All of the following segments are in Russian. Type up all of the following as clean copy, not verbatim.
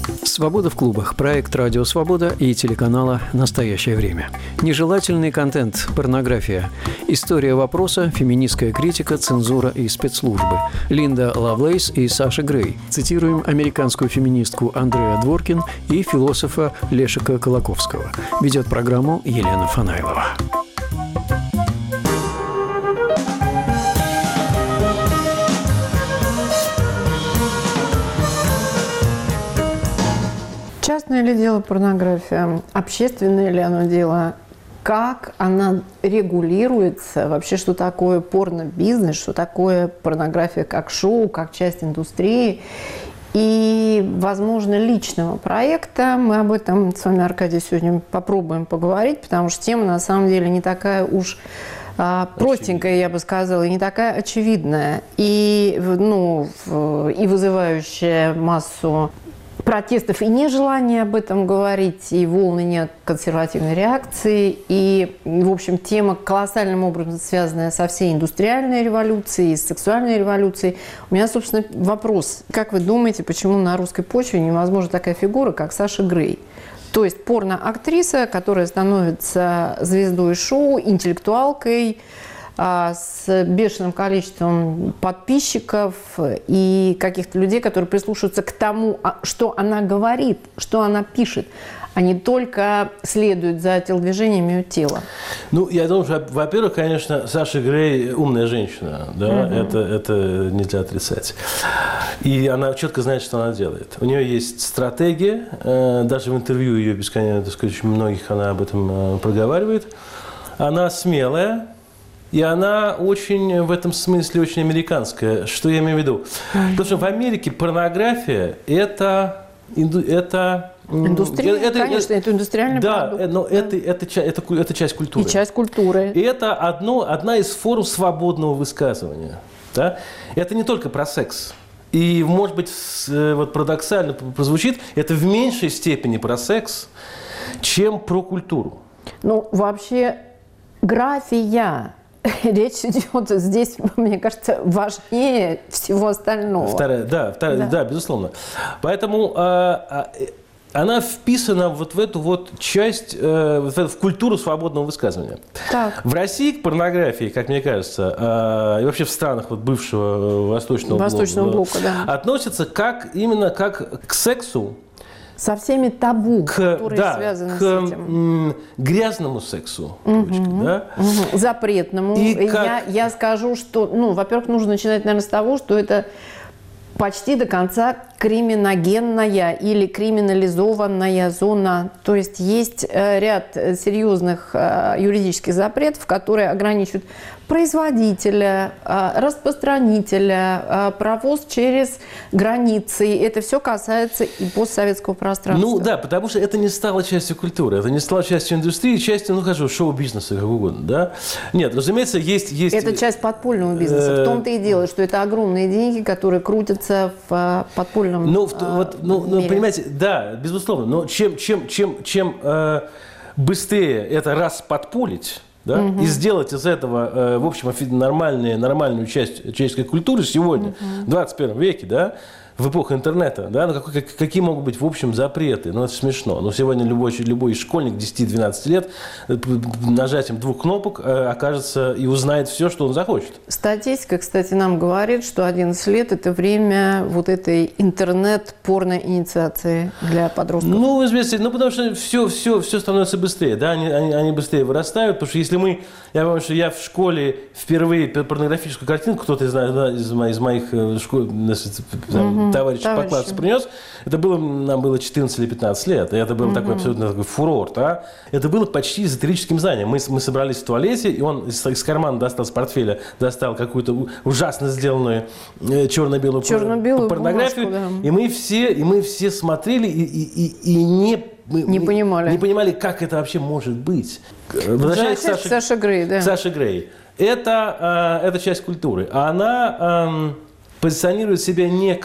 «Свобода в клубах» – проект «Радио Свобода» и телеканала «Настоящее время». Нежелательный контент, порнография. История вопроса, феминистская критика, цензура и спецслужбы. Линда Лавлейс и Саша Грей. Цитируем американскую феминистку Андреа Дворкин и философа Лешика Колоковского. Ведет программу Елена Фанаилова. Частное ли дело порнография? Общественное ли оно дело? Как она регулируется? Вообще, что такое порно-бизнес? Что такое порнография как шоу, как часть индустрии? И, возможно, личного проекта. Мы об этом с вами, Аркадий, сегодня попробуем поговорить, потому что тема, на самом деле, не такая уж простенькая, я бы сказала, и не такая очевидная. И вызывающая массу протестов и нежелание об этом говорить, и волны неконсервативной реакции, и, в общем, тема колоссальным образом связанная со всей индустриальной революцией, с сексуальной революцией. У меня, собственно, вопрос. Как вы думаете, почему на русской почве невозможна такая фигура, как Саша Грей? То есть порно-актриса, которая становится звездой шоу, интеллектуалкой, с бешеным количеством подписчиков и каких-то людей, которые прислушиваются к тому, что она говорит, что она пишет, а не только следуют за телодвижениями ее тела. Ну, я думаю, что, во-первых, конечно, Саша Грей умная женщина, да, это нельзя отрицать. И она четко знает, что она делает. У нее есть стратегия, даже в интервью ее бесконечно, так сказать, очень многих она об этом проговаривает. Она смелая. И она очень, в этом смысле, очень американская. Что я имею в виду? Потому что в Америке порнография – это индустрия, конечно, это индустриальный продукт. Да, но это часть культуры. И часть культуры. И это одна из форм свободного высказывания. Да? Это не только про секс. И, может быть, вот парадоксально прозвучит, это в меньшей степени про секс, чем про культуру. Ну, вообще, графия. Речь идет здесь, мне кажется, важнее всего остального. Да, безусловно. Поэтому она вписана вот в эту вот часть, в культуру свободного высказывания. Так. В России к порнографии, как мне кажется, и вообще в странах вот бывшего Восточного блока относятся именно как к сексу. Со всеми табу, которые связаны с этим. Грязному сексу. Запретному. Я скажу, что, во-первых, нужно начинать, наверное, с того, что это почти до конца криминогенная или криминализованная зона. То есть есть ряд серьезных юридических запретов, которые ограничивают производителя, распространителя, провоз через границы. Это все касается и постсоветского пространства. Ну да, потому что это не стало частью культуры, это не стало частью индустрии, частью, шоу-бизнеса, как угодно, да? Нет, разумеется, есть... Это часть подпольного бизнеса. В том-то и дело, что это огромные деньги, которые крутятся в подпольном мире. Понимаете, да, безусловно, но чем быстрее это расподпольить, да, и сделать из этого, в общем, нормальную часть человеческой культуры сегодня, в 21 веке, да, в эпоху интернета, да, какие могут быть, в общем, запреты? Это смешно. Но сегодня любой школьник 10-12 лет нажатием 2 кнопок окажется и узнает все, что он захочет. Статистика, кстати, нам говорит, что 11 лет – это время вот этой интернет-порно-инициации для подростков. Потому что все становится быстрее, да, они быстрее вырастают, потому что если я помню, что я в школе впервые порнографическую картинку, кто-то из моих товарищ по классу принес, нам было 14 или 15 лет, и это был такой абсолютно фурор. Да? Это было почти эзотерическим знанием. Мы собрались в туалете, и он из кармана достал, с портфеля достал какую-то ужасно сделанную черно-белую порнографию, бумажку, да. И мы все смотрели и не понимали, как это вообще может быть. Возвращаясь к Саше Грей, да. Саша Грей. Это часть культуры. Она позиционирует себя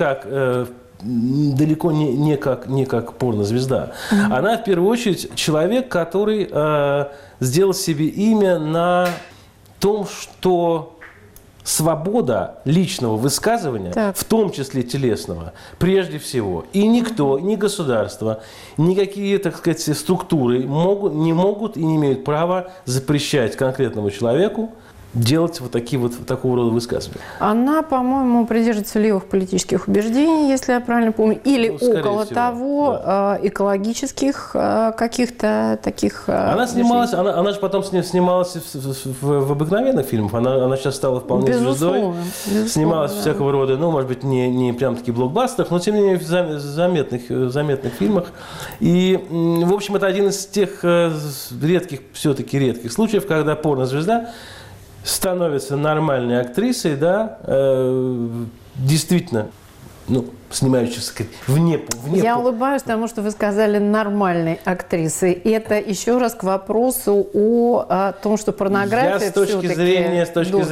далеко не как порнозвезда. Она, в первую очередь, человек, который сделал себе имя на том, что свобода личного высказывания, в том числе телесного, прежде всего. И никто, ни государство, никакие, так сказать, структуры не могут и не имеют права запрещать конкретному человеку делать такого рода высказывания. Она, по-моему, придерживается левых политических убеждений, если я правильно помню, или около того, экологических каких-то таких... Она снималась, она же потом снималась в обыкновенных фильмах, она сейчас стала вполне звездой. Снималась всякого рода, может быть, не прям таки блокбастерах, но тем не менее в заметных фильмах. И, в общем, это один из тех все-таки редких случаев, когда порнозвезда становится нормальной актрисой, действительно, снимающейся вне. Я улыбаюсь тому, что вы сказали «нормальной актрисы». И это еще раз к вопросу о том, что порнография с точки зрения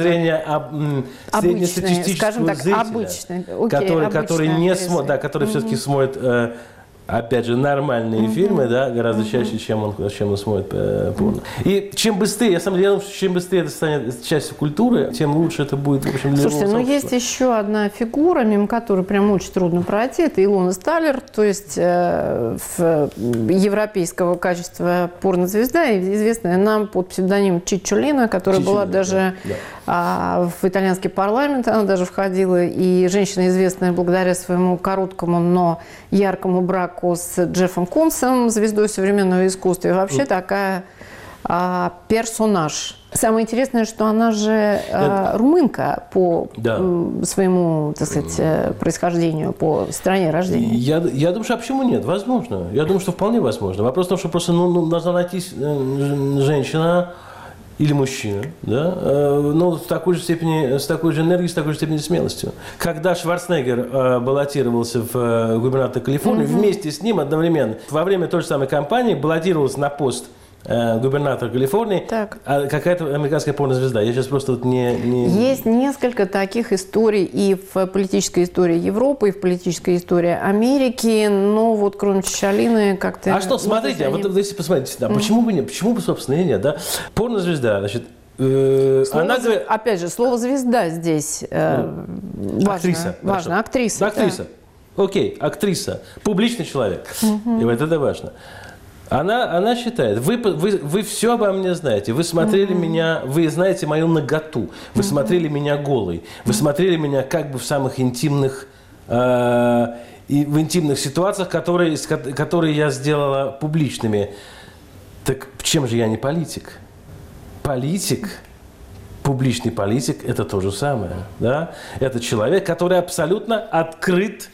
среднестатистического зрителя, который все-таки смотрит... Опять же, нормальные фильмы, гораздо чаще, чем он смотрит порно. И чем быстрее, я думаю, что чем быстрее это станет частью культуры, тем лучше это будет, в общем, для Слушайте, есть еще одна фигура, мимо которой прям очень трудно пройти, это Илона Сталлер, то есть европейского качества порнозвезда, известная нам под псевдонимом Чичолина, которая была даже в итальянский парламент, она даже входила, и женщина известная благодаря своему короткому, но яркому браку с Джеффом Кунсом, звездой современного искусства, и вообще такая персонаж. Самое интересное, что она же румынка по своему, так сказать, происхождению, по стране рождения. Я думаю, что почему нет? Возможно. Я думаю, что вполне возможно. Вопрос в том, что просто должна найтись женщина или мужчина, с такой же степени, с такой же энергией, с такой же степенью смелостью. Когда Шварценеггер баллотировался в губернатора Калифорнии, вместе с ним одновременно, во время той же самой кампании баллотировался на пост губернатора Калифорнии какая-то американская порнозвезда. Я сейчас просто Есть несколько таких историй и в политической истории Европы, и в политической истории Америки, но вот кроме Чичолины как-то... А что, смотрите, если посмотрите, почему бы нет? Почему бы, собственно, и нет, Порнозвезда, значит... Опять же, слово «звезда» здесь актриса. Важно, актриса. Актриса. Окей, актриса. Публичный человек. И вот это важно. Она считает, вы все обо мне знаете, вы смотрели меня, вы знаете мою наготу, вы смотрели меня голой, вы смотрели меня как бы в самых интимных, в интимных ситуациях, которые я сделала публичными. Так чем же я не политик? Публичный политик – это то же самое. Это человек, который абсолютно открыт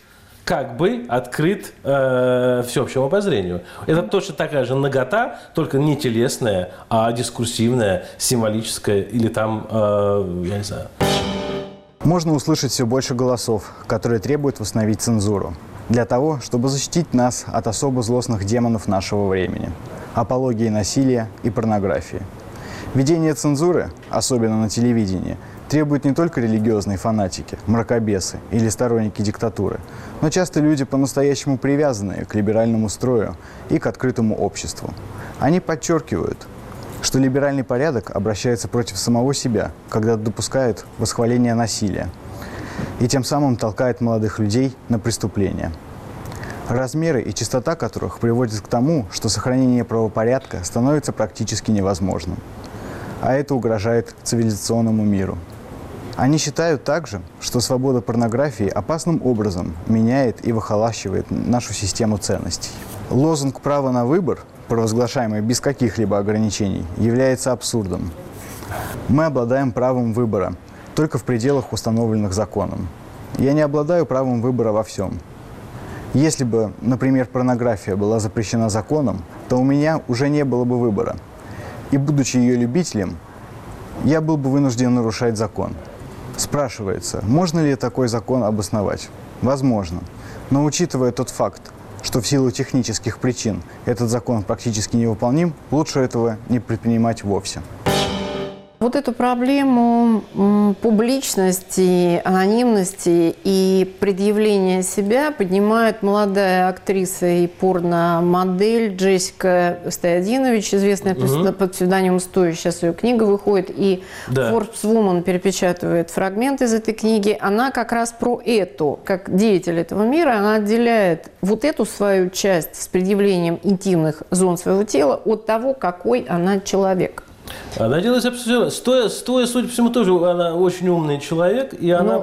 всеобщему обозрению. Это точно такая же нагота, только не телесная, а дискурсивная, символическая или там, я не знаю. Можно услышать все больше голосов, которые требуют восстановить цензуру, для того, чтобы защитить нас от особо злостных демонов нашего времени – апологии насилия и порнографии. Введение цензуры, особенно на телевидении, требуют не только религиозные фанатики, мракобесы или сторонники диктатуры, но часто люди, по-настоящему привязанные к либеральному строю и к открытому обществу. Они подчеркивают, что либеральный порядок обращается против самого себя, когда допускает восхваление насилия, и тем самым толкает молодых людей на преступления, размеры и частота которых приводят к тому, что сохранение правопорядка становится практически невозможным. А это угрожает цивилизационному миру. Они считают также, что свобода порнографии опасным образом меняет и выхолащивает нашу систему ценностей. Лозунг «право на выбор», провозглашаемый без каких-либо ограничений, является абсурдом. Мы обладаем правом выбора только в пределах, установленных законом. Я не обладаю правом выбора во всем. Если бы, например, порнография была запрещена законом, то у меня уже не было бы выбора. И, будучи ее любителем, я был бы вынужден нарушать закон. Спрашивается, можно ли такой закон обосновать? Возможно. Но учитывая тот факт, что в силу технических причин этот закон практически невыполним, лучше этого не предпринимать вовсе. Вот эту проблему публичности, анонимности и предъявления себя поднимает молодая актриса и порномодель Джессика Стоядинович, известная под псевдонимом Стоя. Сейчас ее книга выходит, и Forbes Woman перепечатывает фрагмент из этой книги. Она как раз про это, как деятель этого мира, она отделяет вот эту свою часть с предъявлением интимных зон своего тела от того, какой она человек. Она делает абсолютно... Стоя, судя по всему, тоже она очень умный человек, и она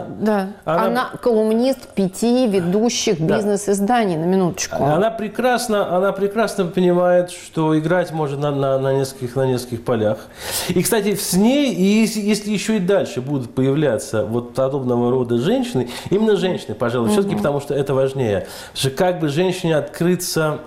колумнист 5 ведущих бизнес-изданий, на минуточку. Она прекрасно понимает, что играть можно на нескольких полях. И, кстати, с ней, если еще и дальше будут появляться вот подобного рода женщины, именно женщины, пожалуй, все-таки потому что это важнее. Потому что как бы женщине открыться,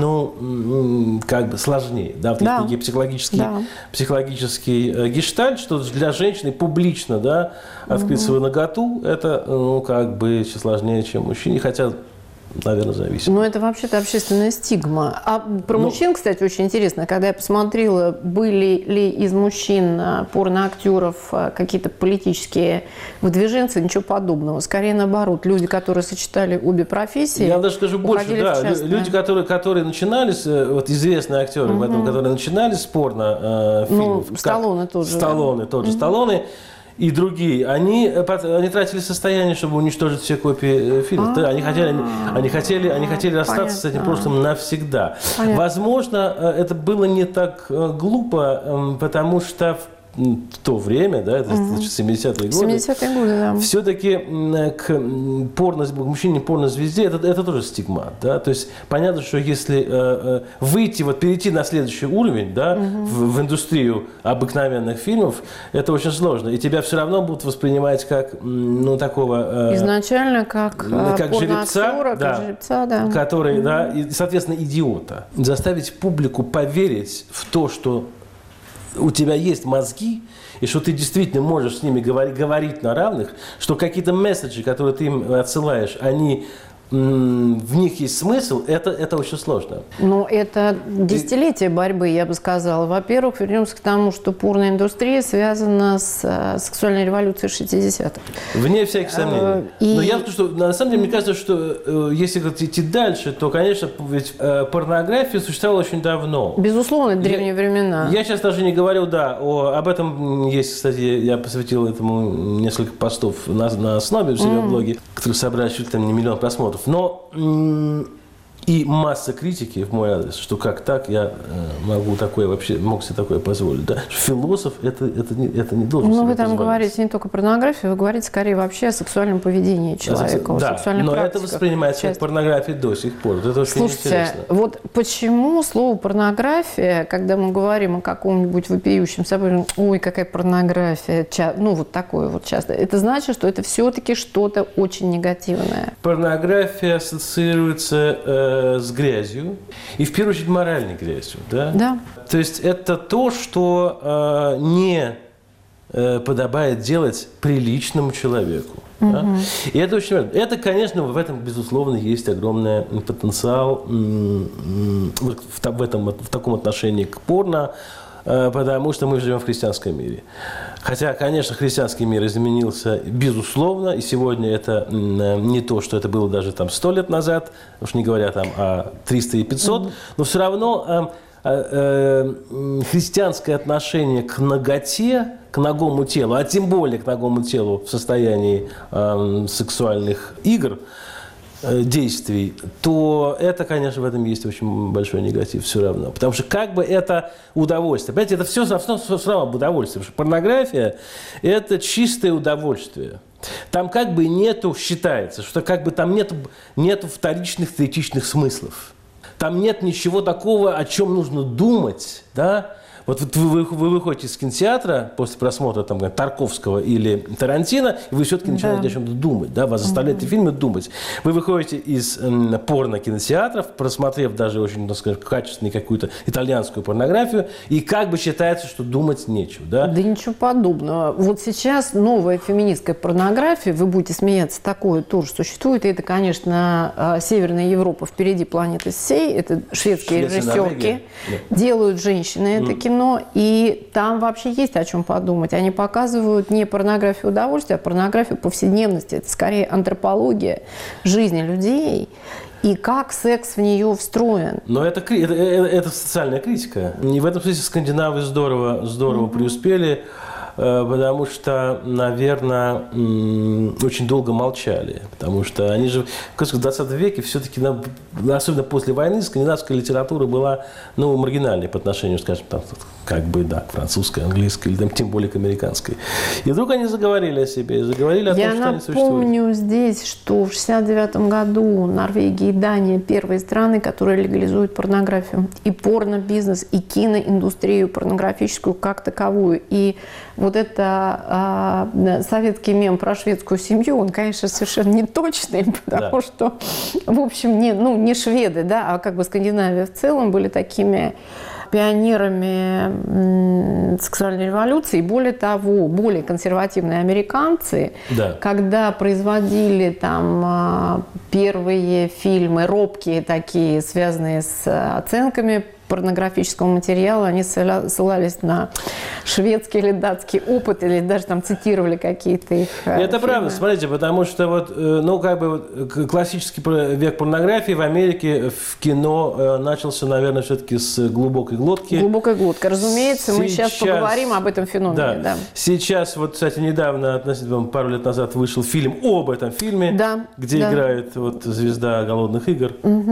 как бы сложнее, да, в такие психологический гештальт, что для женщины публично, да, открыть свою наготу, это, как бы сложнее, чем мужчине, хотя, наверное, зависит. Но это вообще-то общественная стигма. А про мужчин, кстати, очень интересно. Когда я посмотрела, были ли из мужчин порноактеров какие-то политические выдвиженцы, ничего подобного. Скорее наоборот. Люди, которые сочетали обе профессии, я даже скажу больше, люди, которые начинались, вот известные актеры в этом, которые начинались с порнофильмов. Сталлоне тоже. Сталлоне. И другие, они тратили состояние, чтобы уничтожить все копии фильмов. Да, они хотели расстаться с этим прошлым навсегда. Понятно. Возможно, это было не так глупо, потому что в то время, да, это 70-е годы, 70-е годы, да. Все-таки к мужчине порнозвезде это тоже стигма. Да? То есть понятно, что если перейти на следующий уровень, да, в индустрию обыкновенных фильмов, это очень сложно. И тебя все равно будут воспринимать как такого... изначально как жеребца, да. Который, да, и, соответственно, идиота. Заставить публику поверить в то, что у тебя есть мозги, и что ты действительно можешь с ними говорить на равных, что какие-то месседжи, которые ты им отсылаешь, в них есть смысл, это очень сложно. Но это десятилетие борьбы, я бы сказала. Во-первых, вернемся к тому, что порноиндустрия связана с сексуальной революцией 60-х. Вне всяких сомнений. Но я скажу, что на самом деле, мне кажется, что если идти дальше, то, конечно, ведь порнография существовала очень давно. Безусловно, это древние времена. Я сейчас даже не говорю, об этом есть, кстати, я посвятил этому несколько постов на основе у себя в блоге, которые собрали чуть ли не 1 миллион просмотров. Но и масса критики в мой адрес, что как так я мог себе такое позволить. Да? Философ это не должен себе вы там позволить. Говорите не только о порнографии, вы говорите скорее вообще о сексуальном поведении человека, о сексуальных но практиках. Это воспринимается как порнография до сих пор. Это очень интересно. Вот почему слово порнография, когда мы говорим о каком-нибудь вопиющем событии, ой, какая порнография, вот такое вот часто, это значит, что это все-таки что-то очень негативное. Порнография ассоциируется с грязью, и в первую очередь моральной грязью. Да? Да. То есть это то, что не подобает делать приличному человеку. Да? И это очень важно. Это, конечно, в этом, безусловно, есть огромный потенциал в таком отношении к порно, потому что мы живем в христианском мире. Хотя, конечно, христианский мир изменился, безусловно, и сегодня это не то, что это было даже 100 лет назад, уж не говоря о 300 и 500, но все равно христианское отношение к наготе, к нагому телу, а тем более к нагому телу в состоянии сексуальных игр, действий, то это, конечно, в этом есть очень большой негатив все равно. Потому что как бы это удовольствие. Понимаете, это все равно об удовольствии. Потому что порнография – это чистое удовольствие. Там как бы считается, что как бы там нету вторичных, третичных смыслов. Там нет ничего такого, о чем нужно думать, да? Вот вы выходите из кинотеатра после просмотра Тарковского или Тарантино, и вы все-таки начинаете о чем-то думать. Да? Вас заставляют эти фильмы думать. Вы выходите из порно-кинотеатров, просмотрев даже очень, качественную какую-то итальянскую порнографию, и как бы считается, что думать нечего. Да, ничего подобного. Вот сейчас новая феминистская порнография, вы будете смеяться, такое тоже существует. И это, конечно, Северная Европа впереди планеты всей. Это шведские режиссерки. Делают женщины это кино. кино, и там вообще есть о чем подумать. Они показывают не порнографию удовольствия, а порнографию повседневности. Это скорее антропология жизни людей и как секс в нее встроен. Но это социальная критика. И в этом смысле скандинавы здорово преуспели, потому что, наверное, очень долго молчали. Потому что они же в 20 веке все-таки, особенно после войны, скандинавская литература была маргинальной по отношению, скажем, там, к французской, английской, или там, тем более к американской. И вдруг они заговорили о себе, заговорили о том, что они существуют. Я напомню здесь, что в 1969 году Норвегия и Дания первые страны, которые легализуют порнографию. И порно-бизнес, и киноиндустрию порнографическую как таковую. И вот это советский мем про шведскую семью, он, конечно, совершенно неточный, потому что, в общем, не шведы, да, а как бы Скандинавия в целом были такими пионерами сексуальной революции. И более того, более консервативные американцы, когда производили там первые фильмы, робкие такие, связанные с оценками порнографического материала, они ссылались на шведский или датский опыт, или даже там цитировали какие-то их Это фильмы. правда, смотрите, потому что классический век порнографии в Америке в кино начался, наверное, все-таки с глубокой глотки. Глубокая глотка. Разумеется, мы сейчас поговорим об этом феномене. Да. Сейчас, кстати, недавно, относительно пару лет назад, вышел фильм об этом фильме, где играет звезда «Голодных игр».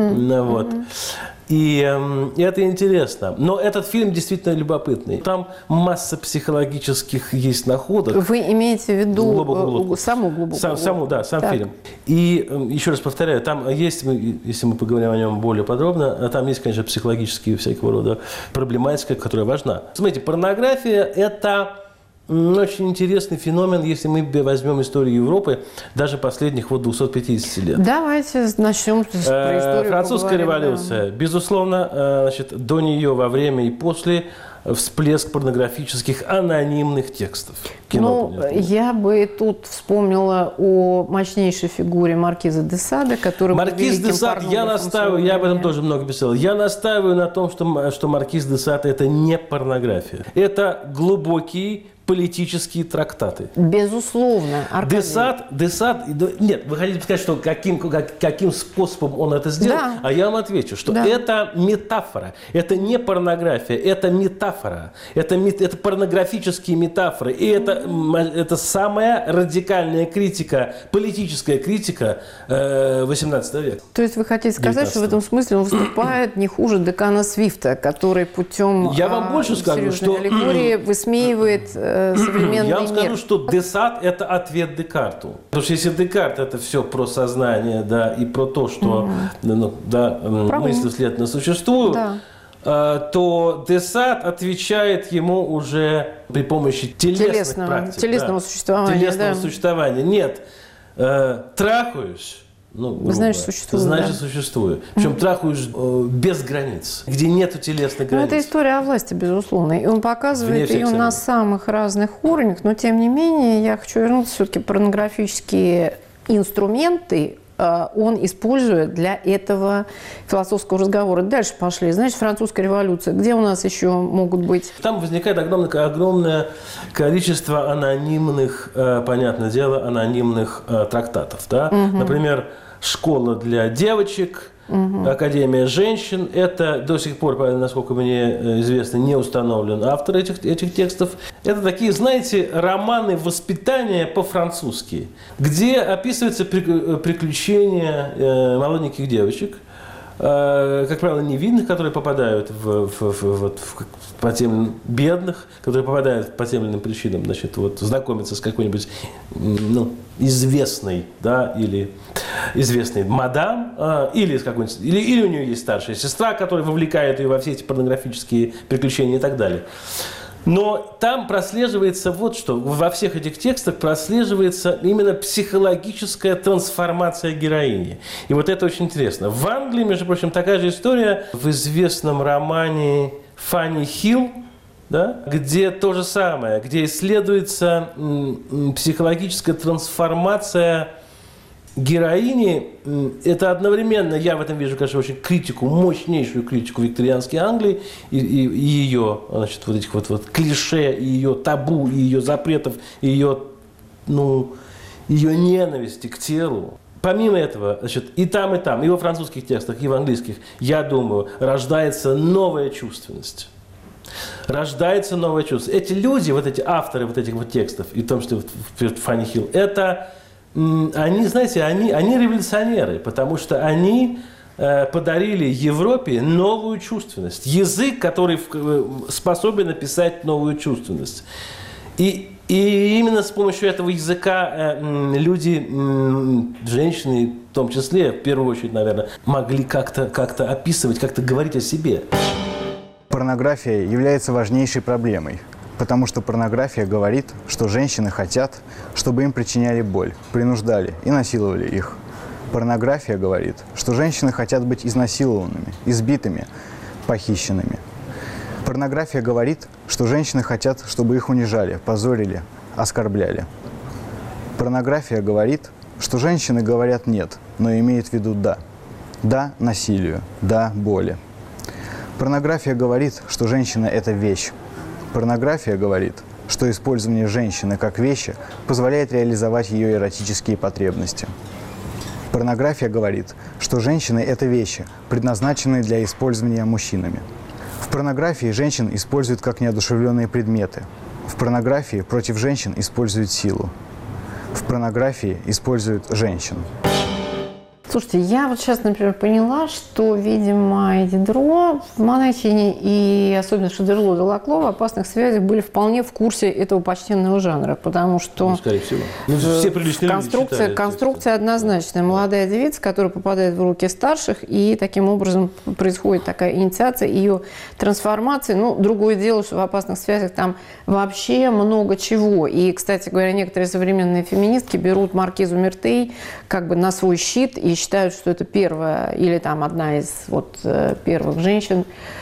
И это интересно. Но этот фильм действительно любопытный. Там масса психологических есть находок. Вы имеете в виду саму глубокую глотку? Сам фильм. И еще раз повторяю, там есть, если мы поговорим о нем более подробно, там есть, конечно, психологические всякого рода проблематика, которая важна. Смотрите, порнография – это очень интересный феномен, если мы возьмем историю Европы, даже последних 250 лет. Давайте начнем с истории. Французская революция. Безусловно, до нее, во время и после всплеск порнографических анонимных текстов. Я бы тут вспомнила о мощнейшей фигуре маркиза де Сада, который Маркиз де Сад, я об этом тоже много писал. Я настаиваю на том, что маркиз де Сад – это не порнография. Это глубокие политические трактаты. Безусловно. Де Сад, нет, вы хотите сказать, что каким способом он это сделал? Да. А я вам отвечу, что это метафора, это не порнография, это метафора, это порнографические метафоры, и это самая радикальная критика, политическая критика 18 века. То есть вы хотите сказать, что в этом смысле он выступает не хуже Декана Свифта, который путем я вам больше скажу, что аллегории высмеивает современный мир. Я вам скажу, что де Сад – это ответ Декарту. Потому что если Декарт – это все про сознание, и про то, что мысли следовательно существуют, то де Сад отвечает ему уже при помощи телесных практик. Телесного существования. Телесного существования. Нет, трахаюсь. Значит, существую. Значит, существую. Причем трахаешь без границ, где нету телесных границ. Это история о власти, безусловно. И он показывает ее на самых разных уровнях. Но, тем не менее, я хочу вернуться все-таки порнографические инструменты он использует для этого философского разговора. Дальше пошли. Значит, французская революция. Где у нас еще могут быть? Там возникает огромное количество анонимных, понятное дело, анонимных трактатов. Да? Например, школа для девочек, Академия женщин. Это до сих пор, насколько мне известно, не установлен автор этих текстов. Это такие, знаете, романы воспитания по-французски, где описываются приключения молоденьких девочек, как правило, невинных, которые попадают по тем бедных, которые попадают по тем или иным причинам, знакомиться с какой-нибудь известной, или известной мадам, или у нее есть старшая сестра, которая вовлекает ее во все эти порнографические приключения и так далее. Но там прослеживается что. Во всех этих текстах прослеживается именно психологическая трансформация героини. И это очень интересно. В Англии, между прочим, такая же история в известном романе «Фанни Хилл», где то же самое, где исследуется психологическая трансформация героини, это одновременно, я в этом вижу, конечно, очень критику, мощнейшую критику викторианской Англии и ее, значит, вот этих вот клише, и ее табу, и ее запретов, и ее, ее ненависти к телу. Помимо этого, значит, и там, и во французских текстах, и в английских, я думаю, рождается новая чувственность. Рождается новое чувство. Эти люди, вот эти авторы вот этих вот текстов, и в том числе Фанни Хилл, это, они, знаете, они революционеры, потому что они подарили Европе новую чувственность. Язык, который способен описать новую чувственность. И именно с помощью этого языка люди, женщины в том числе, в первую очередь, наверное, могли как-то описывать, как-то говорить о себе. Порнография является важнейшей проблемой, потому что порнография говорит, что женщины хотят, чтобы им причиняли боль, принуждали и насиловали их. Порнография говорит, что женщины хотят быть изнасилованными, избитыми, похищенными. Порнография говорит, что женщины хотят, чтобы их унижали, позорили, оскорбляли. Порнография говорит, что женщины говорят «нет», но имеют в виду «да». Да насилию, да боли. Порнография говорит, что женщина – это вещь. Порнография говорит, что использование женщины как вещи позволяет реализовать ее эротические потребности. Порнография говорит, что женщины – это вещи, предназначенные для использования мужчинами. В порнографии женщин используют как неодушевленные предметы. В порнографии против женщин используют силу. В порнографии используют женщин. Слушайте, я вот сейчас, например, поняла, что, видимо, Дидро в Монахине и особенно Шодерло де Лакло в «Опасных связях» были вполне в курсе этого почтенного жанра, потому что скорее всего. Все приличные конструкция однозначная. Молодая девица, которая попадает в руки старших, и таким образом происходит такая инициация, ее трансформация. Другое дело, что в «Опасных связях» там вообще много чего. И, кстати говоря, некоторые современные феминистки берут маркизу Миртей как бы на свой щит и считают, что это первая или там одна из первых женщин,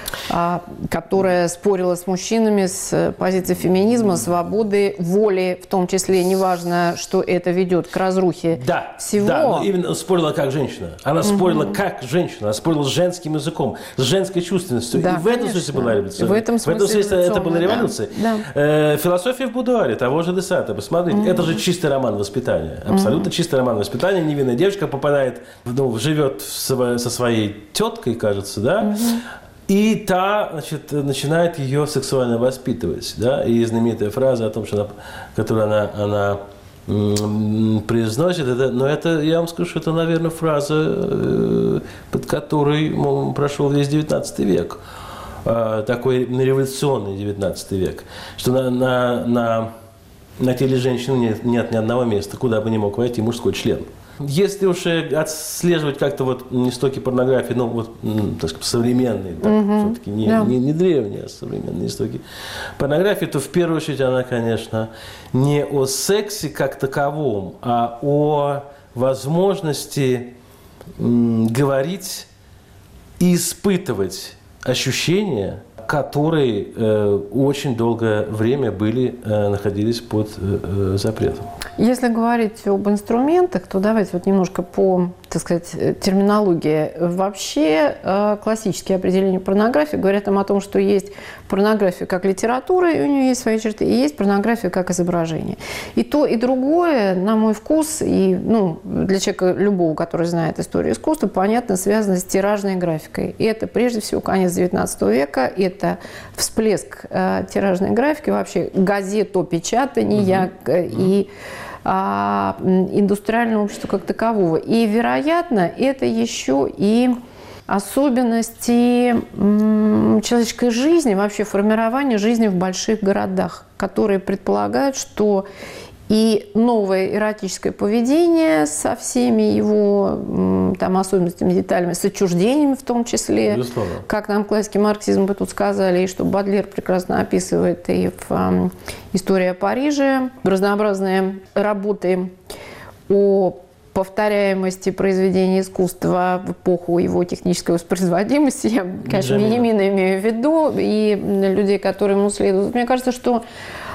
которая спорила с мужчинами с позиции феминизма, свободы, воли, в том числе, неважно, что это ведет к разрухе всего. Да, но именно спорила как женщина. Она спорила как женщина, она спорила с женским языком, с женской чувственностью. Да, и в этом смысле была революция. В этом смысле это была революция. Да. Философия в будуаре того же Десата. Посмотрите, это же чистый роман воспитания. Абсолютно чистый роман воспитания. Невинная девочка попадает, живет со своей теткой, кажется, да? И та, значит, начинает ее сексуально воспитывать. Да? И знаменитая фраза о том, что которую она произносит, это, я вам скажу, что это, наверное, фраза, под которой прошел весь 19 век. Такой революционный 19 век. Что на теле женщины нет ни одного места, куда бы не мог войти мужской член. Если уж отслеживать как-то истоки порнографии, так сказать, современные, все-таки не древние, а современные истоки порнографии, то в первую очередь она, конечно, не о сексе как таковом, а о возможности говорить и испытывать ощущения, которые очень долгое время находились под запретом. Если говорить об инструментах, то давайте немножко по, так сказать, терминологии. Вообще классические определения порнографии говорят нам о том, что есть порнография как литература, и у нее есть свои черты, и есть порнография как изображение. И то, и другое, на мой вкус, и для человека любого, который знает историю искусства, понятно, связано с тиражной графикой. И это прежде всего конец XIX века, это всплеск тиражной графики, вообще газетопечатания и индустриального общества как такового. И, вероятно, это еще и особенности человеческой жизни, вообще формирования жизни в больших городах, которые предполагают, что и новое эротическое поведение со всеми его особенностями, деталями, с отчуждениями в том числе, безусловно, как нам классики марксизма бы тут сказали, и что Бодлер прекрасно описывает и в «Истории о Париже», разнообразные работы о повторяемости произведения искусства в эпоху его технической воспроизводимости. Я, конечно, Беньямина имею в виду, и людей, которые ему следуют. Мне кажется, что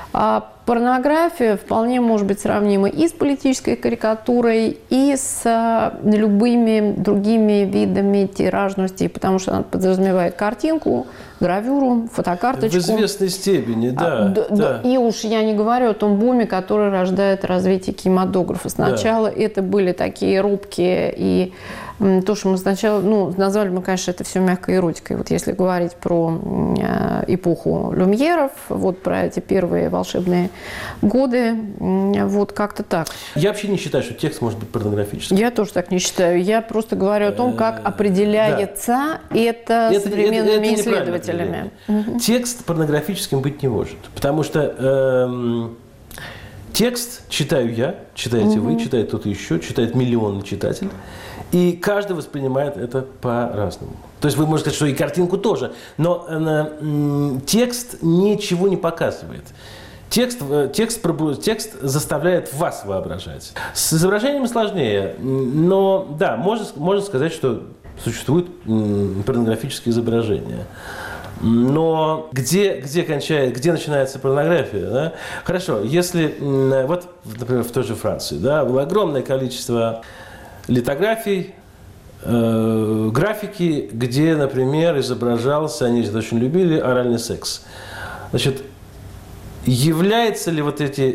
А порнография вполне может быть сравнима и с политической карикатурой, и с любыми другими видами тиражности, потому что она подразумевает картинку, гравюру, фотокарточку. В известной степени, да. И уж я не говорю о том буме, который рождает развитие кинематографа. Сначала это были такие робкие и то, что мы сначала, назвали мы, конечно, это все мягкой эротикой. Вот если говорить про эпоху люмьеров, вот про эти первые волшебные годы, вот как-то так. Я вообще не считаю, что текст может быть порнографическим. Я тоже так не считаю. Я просто говорю о том, как определяется это современными исследователями. Текст порнографическим быть не может, потому что текст читаю я, читаете вы, читает кто-то еще, читает миллионный читатель. И каждый воспринимает это по-разному. То есть вы можете сказать, что и картинку тоже, но текст ничего не показывает. Текст заставляет вас воображать. С изображением сложнее, но да, можно сказать, что существуют порнографические изображения. Но где начинается порнография? Да? Хорошо, если вот, например, в той же Франции, да, было огромное количество литографий, графики, где, например, изображался, они это очень любили, оральный секс. Значит, являются ли вот эти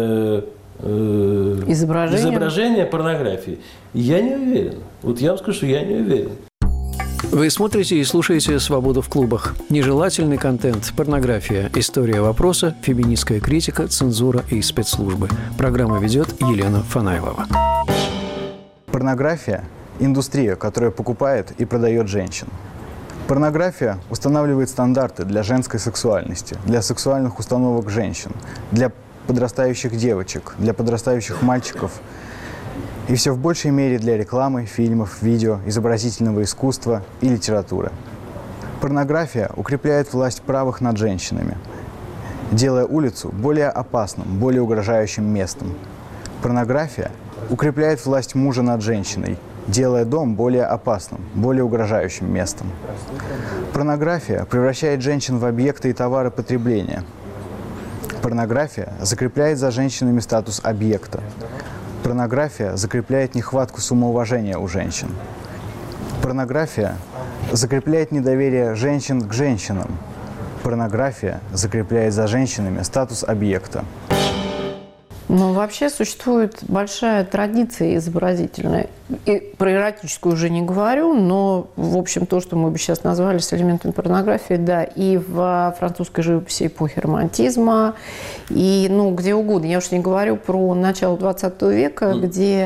изображения порнографией? Я не уверен. Вот я вам скажу, что я не уверен. Вы смотрите и слушаете «Свободу в клубах». Нежелательный контент, порнография, история вопроса, феминистская критика, цензура и спецслужбы. Программу ведет Елена Фанайлова. Порнография – индустрия, которая покупает и продает женщин. Порнография устанавливает стандарты для женской сексуальности, для сексуальных установок женщин, для подрастающих девочек, для подрастающих мальчиков. И все в большей мере для рекламы, фильмов, видео, изобразительного искусства и литературы. Порнография укрепляет власть правых над женщинами, делая улицу более опасным, более угрожающим местом. Порнография укрепляет власть мужа над женщиной, делая дом более опасным, более угрожающим местом. Порнография превращает женщин в объекты и товары потребления. Порнография закрепляет за женщинами статус объекта. Порнография закрепляет нехватку самоуважения у женщин. Порнография закрепляет недоверие женщин к женщинам. Порнография закрепляет за женщинами статус объекта. Ну, вообще существует большая традиция изобразительная. И про эротическую уже не говорю, но, в общем, то, что мы бы сейчас назвали с элементами порнографии, да, и в французской живописи эпохи романтизма, и, где угодно. Я уж не говорю про начало 20 века, где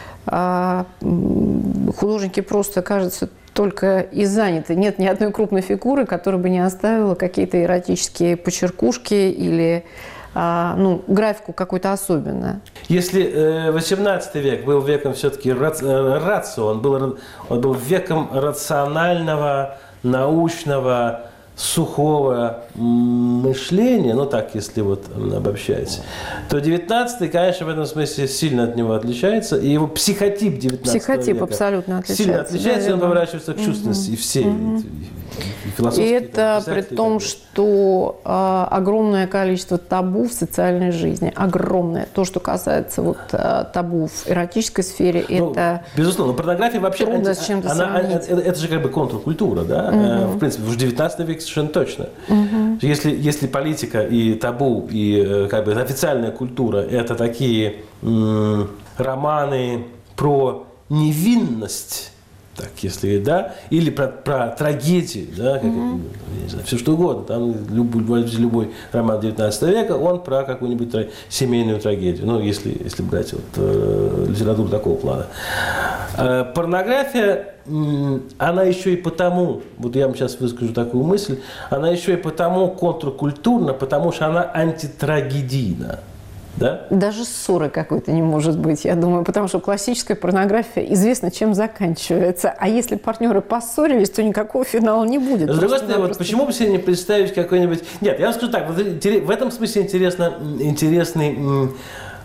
художники просто, кажется, только и заняты. Нет ни одной крупной фигуры, которая бы не оставила какие-то эротические почеркушки или графику какую-то особенную. Если 18 век был веком все-таки рацио, он был веком рационального, научного, сухого мышления, так, если вот обобщать, то 19-й, конечно, в этом смысле сильно от него отличается, и его психотип 19 Психотип века абсолютно отличается. Сильно отличается, и он поворачивается к чувственности, и всей И это при том, что огромное количество табу в социальной жизни, огромное. То, что касается табу в эротической сфере, это безусловно, порнография вообще, трудно с чем-то сравнить. Это же как бы контркультура, да? В принципе, в 19 веке совершенно точно. Если политика и табу, и как бы официальная культура – это такие романы про невинность, так, если, да, или про трагедию, да, не знаю, все что угодно. Там любой роман 19 века, он про какую-нибудь семейную трагедию, если брать литературу такого плана. Порнография, она еще и потому, я вам сейчас выскажу такую мысль, она еще и потому контркультурна, потому что она антитрагедийна. Да? Даже ссоры какой-то не может быть, я думаю, потому что классическая порнография известна, чем заканчивается. А если партнеры поссорились, то никакого финала не будет. С другой стороны, почему бы себе не представить какой-нибудь... Нет, я вам скажу так, в этом смысле интересный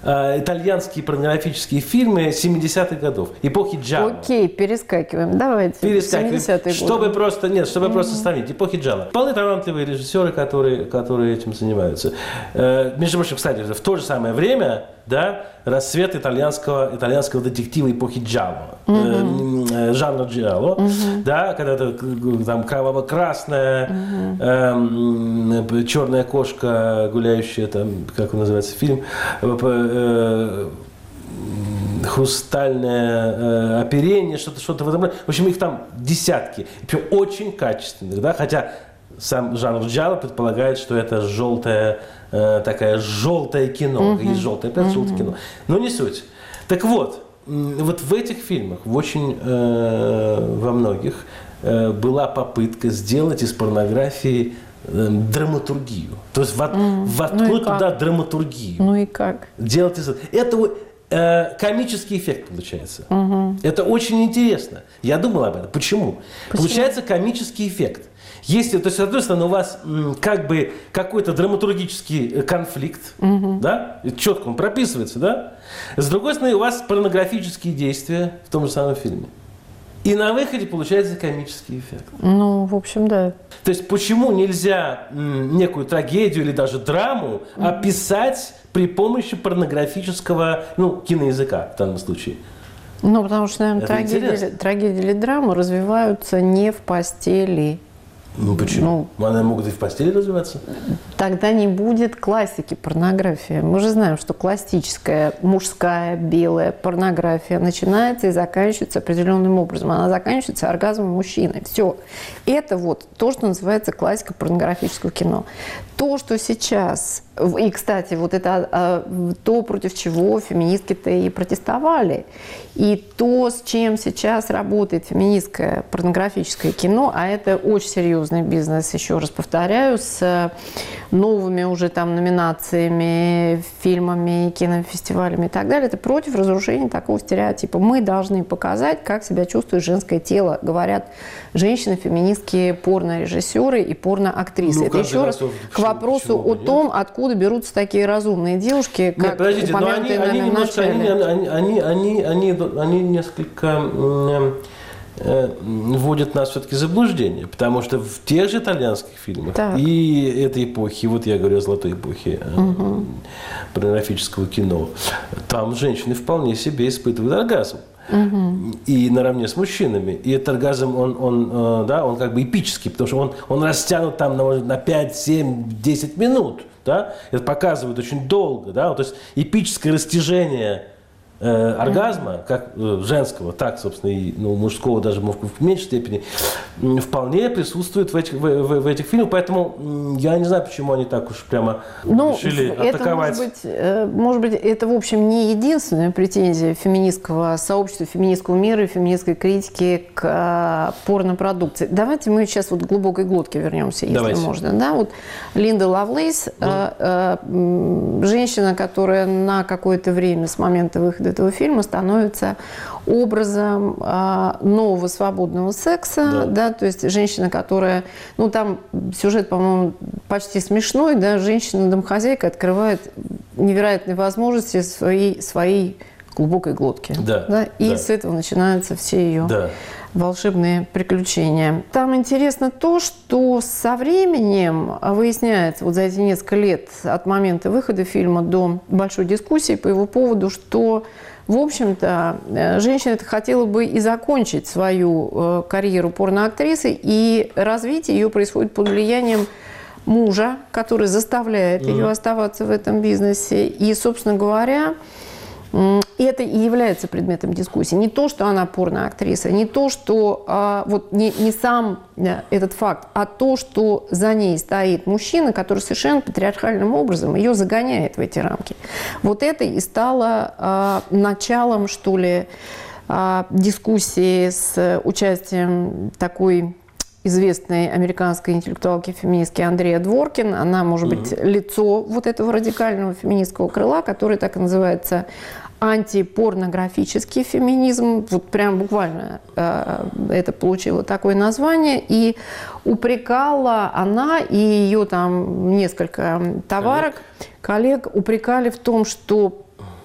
итальянские порнографические фильмы 70-х годов, эпохи Джалло. Окей, перескакиваем. Давайте. Перескакиваем, 70-е чтобы годы. просто сравнить. Эпохи Джалло. Вполне талантливые режиссеры, которые этим занимаются. Между прочим, кстати, в то же самое время, да, расцвет итальянского детектива эпохи Джалло, жанра Джалло, да, когда там кроваво-красная, черная кошка, гуляющая, там, как он называется, фильм, хрустальное оперение, что-то в этом роде. В общем, их там десятки. Причем очень качественных, да, хотя сам жанр джалло предполагает, что это желтое кино. Есть желтое пресс, желтое кино. Но не суть. Так вот в этих фильмах, во многих, была попытка сделать из порнографии драматургию. То есть воткнуть туда драматургию. Ну и как? Делать из этого комический эффект получается. Это очень интересно. Я думал об этом. Почему? Получается комический эффект. Если, то есть, с одной стороны, у вас как бы какой-то драматургический конфликт, да, четко он прописывается, да, с другой стороны, у вас порнографические действия в том же самом фильме. И на выходе получается комический эффект. Ну, в общем, да. То есть, почему нельзя некую трагедию или даже драму описать при помощи порнографического, киноязыка в данном случае? Ну, потому что, наверное, трагедия или драма развиваются не в постели. Ну, почему? Они могут и в постели развиваться. Тогда не будет классики порнографии. Мы же знаем, что классическая, мужская, белая порнография начинается и заканчивается определенным образом. Она заканчивается оргазмом мужчины. Все. Это вот то, что называется классика порнографического кино. То, что сейчас... И, кстати, вот это то, против чего феминистки-то и протестовали. И то, с чем сейчас работает феминистское порнографическое кино, а это очень серьезный бизнес, еще раз повторяю, с новыми уже там номинациями, фильмами, кинофестивалями и так далее, это против разрушения такого стереотипа. Мы должны показать, как себя чувствует женское тело, говорят женщины-феминистские порнорежиссеры и порноактрисы. Это еще раз к вопросу о том, откуда берутся такие разумные девушки, как упомянутые нами в начале. Они несколько вводят нас все-таки в заблуждение, потому что в тех же итальянских фильмах и этой эпохи, вот я говорю о золотой эпохе порнографического кино, там женщины вполне себе испытывают оргазм. И наравне с мужчинами. И этот оргазм, он как бы эпический, потому что он растянут там на 5, 7, 10 минут. Да? Это показывает очень долго. Да? То есть эпическое растяжение оргазма, как женского, так, собственно, и мужского даже в меньшей степени, вполне присутствует в этих фильмах. Поэтому я не знаю, почему они так уж прямо решили атаковать. Может быть, это, в общем, не единственная претензия феминистского сообщества, феминистского мира и феминистской критики к порнопродукции. Давайте мы сейчас вот к глубокой глотке вернемся, если можно. Да? Вот Линда Лавлейс, женщина, которая на какое-то время с момента выхода этого фильма становится образом нового свободного секса, да, то есть женщина, которая, там сюжет, по-моему, почти смешной, да, женщина-домохозяйка открывает невероятные возможности своей глубокой глотки, и с этого начинаются все ее волшебные приключения. Там интересно то, что со временем выясняется, вот за эти несколько лет от момента выхода фильма до большой дискуссии по его поводу, что, в общем-то, женщина хотела бы и закончить свою карьеру порноактрисы, и развитие ее происходит под влиянием мужа, который заставляет ее оставаться в этом бизнесе. И, собственно говоря, это и является предметом дискуссии. Не то, что она порноактриса, не то, что не сам этот факт, а то, что за ней стоит мужчина, который совершенно патриархальным образом ее загоняет в эти рамки. Вот это и стало началом, что ли, дискуссии с участием такой известной американской интеллектуалки феминистки Андреа Дворкин. Она, может быть, лицо вот этого радикального феминистского крыла, который так и называется антипорнографический феминизм. Вот прям буквально это получило такое название. И упрекала она и ее там несколько товарок, коллег упрекали в том, что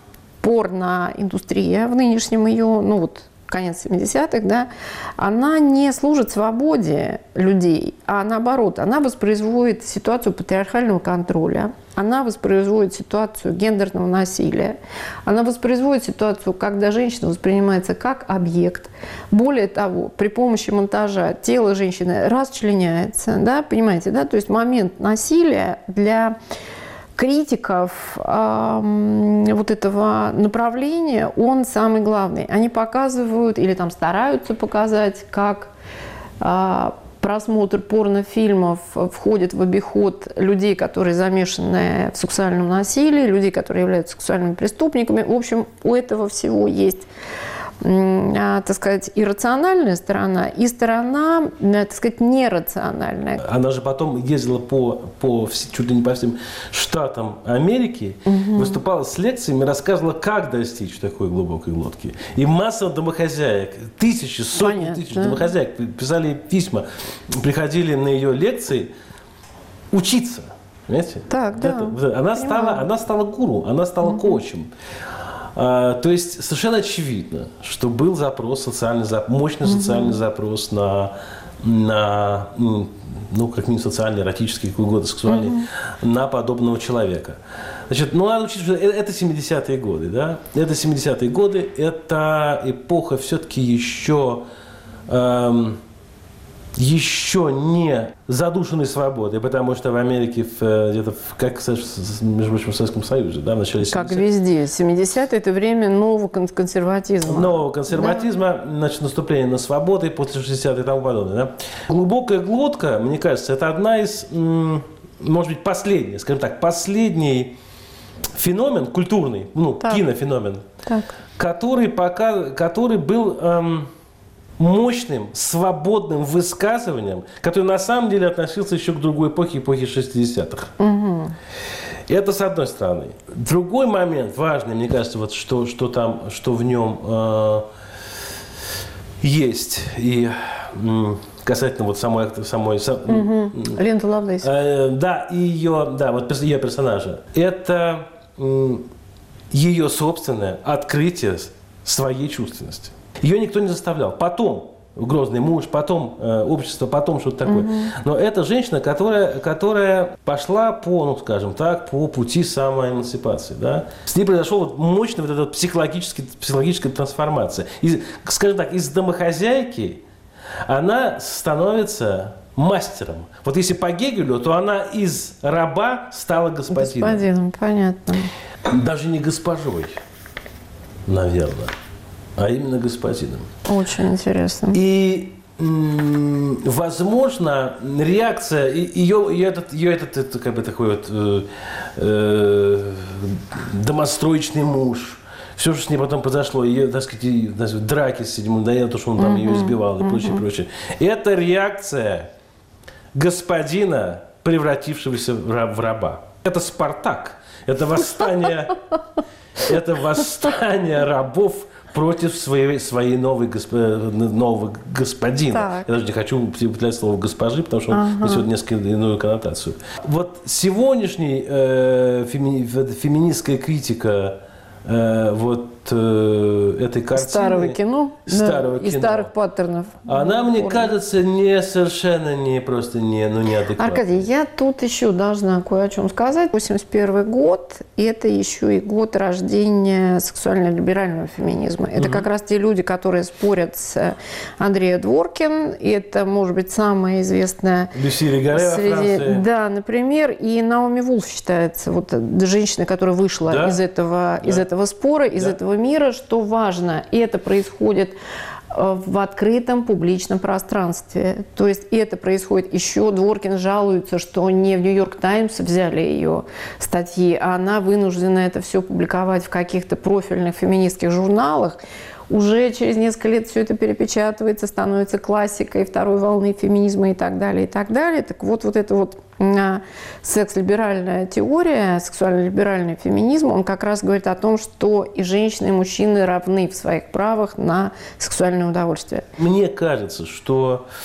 порноиндустрия в нынешнем ее, ну вот, конец 70-х, да, она не служит свободе людей, а наоборот, она воспроизводит ситуацию патриархального контроля, она воспроизводит ситуацию гендерного насилия, она воспроизводит ситуацию, когда женщина воспринимается как объект. Более того, при помощи монтажа тело женщины расчленяется, да, понимаете, да, то есть момент насилия для критиков вот этого направления, он самый главный. Они показывают или там стараются показать, как просмотр порнофильмов входит в обиход людей, которые замешаны в сексуальном насилии, людей, которые являются сексуальными преступниками. В общем, у этого всего есть, так сказать, и рациональная сторона, и сторона, так сказать, нерациональная. Она же потом ездила чуть ли не по всем штатам Америки, выступала с лекциями, рассказывала, как достичь такой глубокой глотки. И масса домохозяек, сотни тысяч домохозяек писали письма, приходили на ее лекции учиться. Понимаете? Так, да. Она стала гуру, она стала коучем. То есть совершенно очевидно, что был мощный социальный запрос на как минимум социальный, эротический, какой угодно, сексуальный, на подобного человека. Значит, надо учитывать, что это 70-е годы, да? Это 70-е годы, это эпоха все-таки еще не задушенной свободой, потому что в Америке, где-то, как, между прочим, в Советском Союзе, да, в начале 70-х. Как везде. 70-е – это время нового консерватизма. Нового консерватизма, да. Значит, наступление на свободы после 60-х и тому подобное. Да? Глубокая глотка, мне кажется, это одна из, может быть, последний феномен культурный, кинофеномен, который был мощным, свободным высказыванием, который на самом деле относился еще к другой эпохе 60-х. Это с одной стороны. Другой момент важный, мне кажется, вот что в нем есть, и касательно вот самой Ленты Лавлейс. Да, ее персонажа. Это ее собственное открытие своей чувственности. Ее никто не заставлял. Потом «Грозный муж», потом «Общество», потом что-то такое. Но это женщина, которая пошла по пути самоэмансипации. Да? С ней произошла мощная вот эта психологическая трансформация. Скажем так, из домохозяйки она становится мастером. Вот если по Гегелю, то она из раба стала господином. Господином, понятно. Даже не госпожой, наверное, а именно господином. Очень интересно. И, возможно, реакция ее как бы такой вот домостроечный муж, все, что с ней потом произошло, ее, так сказать, драки с седьмым, да, то, что он там ее избивал и прочее. Это реакция господина, превратившегося в раба. Это Спартак. Это восстание рабов против своей нового господина. Так. Я даже не хочу употреблять слово «госпожи», потому что он несет несколько иную коннотацию. Вот сегодняшняя феминистская критика этой картины. Старого кино. И старых паттернов. Она, мне кажется, совершенно неадекватна. Аркадий, я тут еще должна кое о чем сказать. 81 год – это еще и год рождения сексуально-либерального феминизма. Это как раз те люди, которые спорят с Андреем Дворкин. Это, может быть, самая известная Люси Ригаре во Франции. Да, например. И Наоми Вулф считается женщиной, которая вышла из этого спора, из этого мира, что важно. И это происходит в открытом публичном пространстве. То есть это происходит еще. Дворкин жалуется, что не в «Нью-Йорк Таймс» взяли ее статьи, а она вынуждена это все публиковать в каких-то профильных феминистских журналах. Уже через несколько лет все это перепечатывается, становится классикой второй волны феминизма и так далее, и так далее. Так вот эта секс-либеральная теория, сексуально-либеральный феминизм, он как раз говорит о том, что и женщины, и мужчины равны в своих правах на сексуальное удовольствие. Мне кажется, что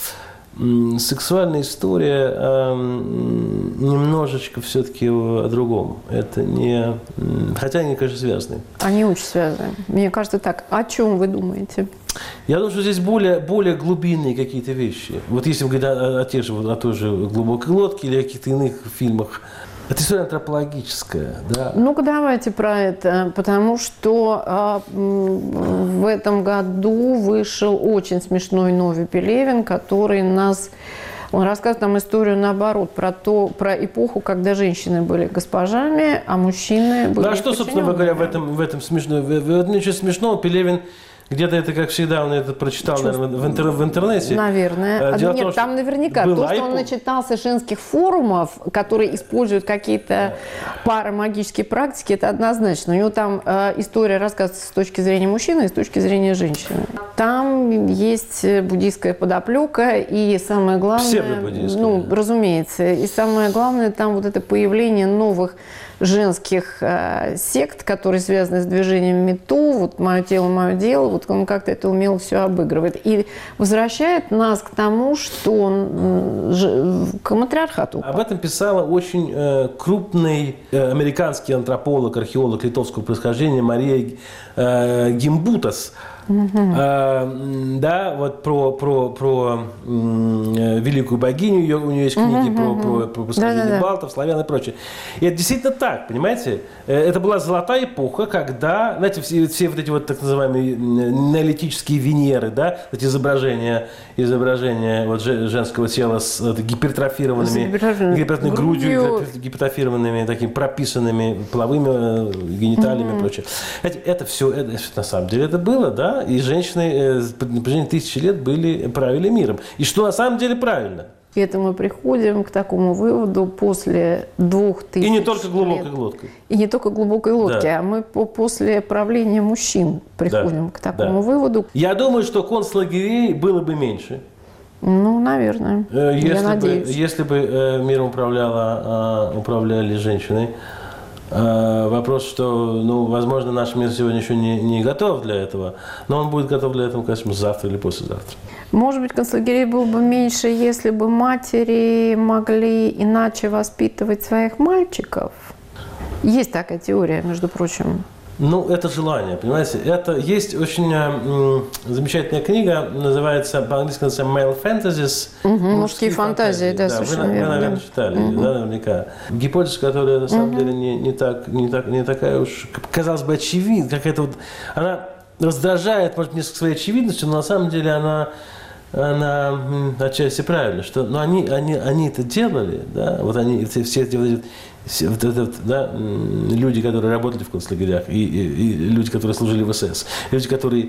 сексуальная история немножечко все-таки о другом. Это не... Хотя они, конечно, связаны. Они очень связаны. Мне кажется так. О чем вы думаете? Я думаю, что здесь более глубинные какие-то вещи. Вот если вы говорите о той же «Глубокой лодке» или о каких-то иных фильмах, это история антропологическая, да? Ну-ка, давайте про это, потому что в этом году вышел очень смешной Нови Пелевин, который он рассказывает нам историю наоборот, про эпоху, когда женщины были госпожами, а мужчины были... Ну, а что, собственно говоря, в этом смешно? Ничего смешного, Пелевин... Где-то это, как всегда, он это прочитал, наверное, в интернете. Наверное. Нет, там наверняка. То, что он начитался женских форумов, которые используют какие-то парамагические практики, это однозначно. У него там история рассказывается с точки зрения мужчины и с точки зрения женщины. Там есть буддийская подоплека, и самое главное... Ну, разумеется. И самое главное, там вот это появление новых женских сект, которые связаны с движением МeToo, вот «Мое тело, мое дело», вот он как-то это умело все обыгрывает. И возвращает нас к тому, что он к матриархату. Об этом писала очень крупный американский антрополог, археолог литовского происхождения Мария Гимбутас. Да, вот про великую богиню, у нее есть книги про происхождение балтов, славян и прочее. И это действительно так, понимаете? Это была золотая эпоха, когда, знаете, все вот эти вот так называемые неолитические Венеры, да, эти изображения вот женского тела с гипертрофированными грудью, гипертрофированными, такими прописанными половыми гениталиями и прочее. Это все на самом деле это было, да? И женщины на протяжении тысячи лет правили миром. И что на самом деле правильно. И это мы приходим к такому выводу после 2000 лет. И не только глубокой лодкой. И не только глубокой лодки, а мы после правления мужчин приходим к такому выводу. Я думаю, что концлагерей было бы меньше. Ну, наверное. Я надеюсь. Если бы миром управляли женщины. Вопрос, что, возможно, наш мир сегодня еще не готов для этого, но он будет готов для этого, конечно, завтра или послезавтра. Может быть, концлагерей было бы меньше, если бы матери могли иначе воспитывать своих мальчиков. Есть такая теория, между прочим. Это желание, понимаете. Это есть очень замечательная книга, называется, по-английски называется «Male Fantasies». Мужские фантазии, да, совершенно верно. Вы, наверное, читали, да, наверняка. Гипотеза, которая, на самом деле, не такая уж, казалось бы, очевидная. Какая-то вот, она раздражает, может, несколько своей очевидностью, но на самом деле она отчасти правильно, что они это делали, да, вот они все люди, которые работали в концлагерях, и люди, которые служили в СС, люди, которые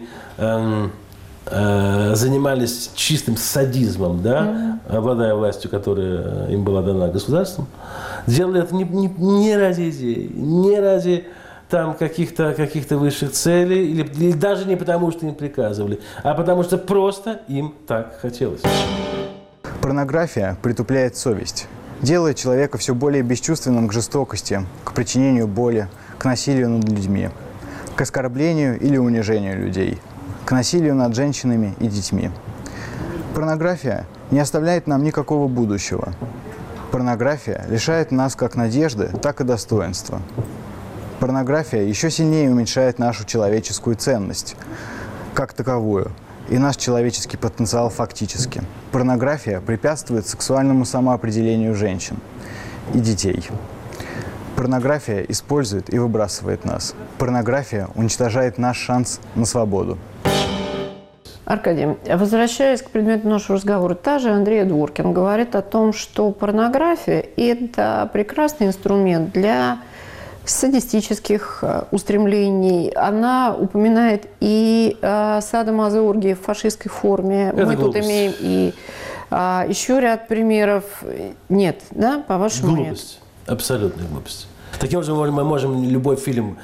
занимались чистым садизмом, да, обладая властью, которая им была дана государством, делали это не ради идей, не ради там каких-то высших целей, или даже не потому, что им приказывали, а потому что просто им так хотелось. Порнография притупляет совесть, делает человека все более бесчувственным к жестокости, к причинению боли, к насилию над людьми, к оскорблению или унижению людей, к насилию над женщинами и детьми. Порнография не оставляет нам никакого будущего. Порнография лишает нас как надежды, так и достоинства. Порнография еще сильнее уменьшает нашу человеческую ценность как таковую и наш человеческий потенциал фактически. Порнография препятствует сексуальному самоопределению женщин и детей. Порнография использует и выбрасывает нас. Порнография уничтожает наш шанс на свободу. Аркадий, возвращаясь к предмету нашего разговора, та же Андрея Дворкин говорит о том, что порнография – это прекрасный инструмент для садистических устремлений. Она упоминает и садомазооргии в фашистской форме. Это мы глупость. Тут имеем и еще ряд примеров. Нет, да, по-вашему, глупость. Нет? Абсолютная глупость. Таким образом, мы можем любой фильм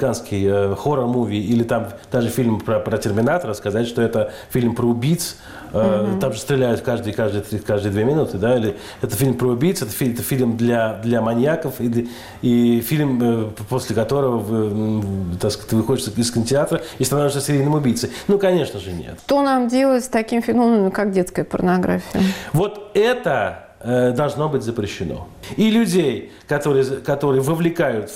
американский, хоррор-муви, или там даже фильм про Терминатора, сказать, что это фильм про убийц, Там же стреляют каждые 2 минуты, да? Или это фильм про убийц, это фильм для маньяков, и фильм, после которого так сказать, ты выходишь из кинотеатра и становишься серийным убийцей. Ну, конечно же, нет. Что нам делать с таким феноменом, как детская порнография? Вот это должно быть запрещено. И людей, которые вовлекают